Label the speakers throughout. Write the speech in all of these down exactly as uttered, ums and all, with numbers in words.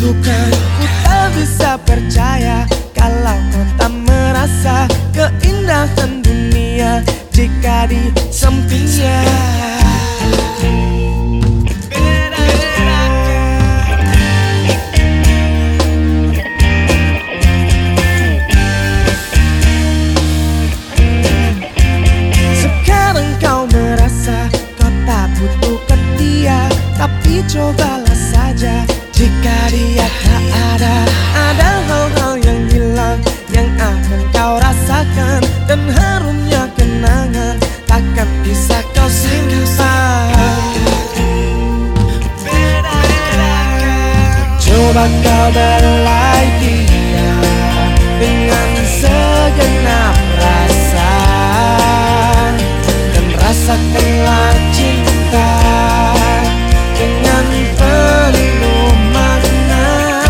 Speaker 1: butuhkan. Ku tak bisa percaya kalau kau tak merasa keindahan dunia jika di sampingnya. Sekarang kau merasa kau tak butuhkan dia, tapi cobalah saja jika dia tak ada. Ada hal-hal yang hilang yang akan kau rasakan, dan harumnya kenangan takkan bisa kau simpan. Coba kau belai dia dengan segenap rasa, dan rasakanlah cinta dengan penuh makna.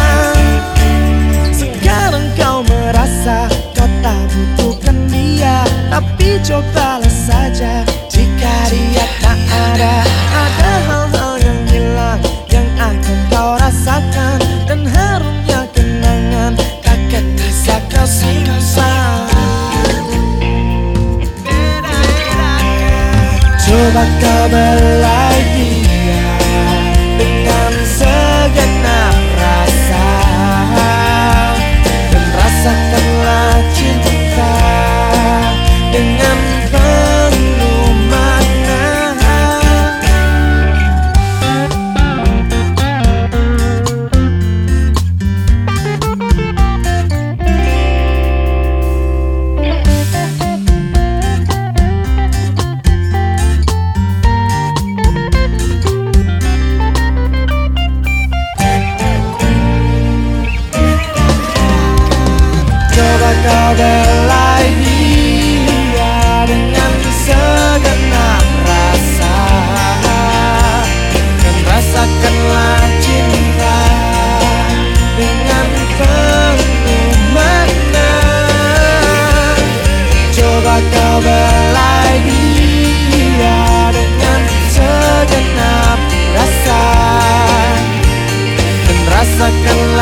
Speaker 1: Sekarang kau merasa kau tak butuhkan dia, tapi cobalah saja jika dia tak ada. Ada hal-hal yang hilang yang akan kau rasakan, dan harumnya kenangan takkan bisa kau simpan. Coba kau belai dia dengan segenap rasa, dan rasakanlah cinta dengan penuh makna. Coba kau belai dia dengan segenap rasa, dan rasakanlah cinta dengan penuh makna. Coba kau belai dia dengan segenap rasa, dan rasakanlah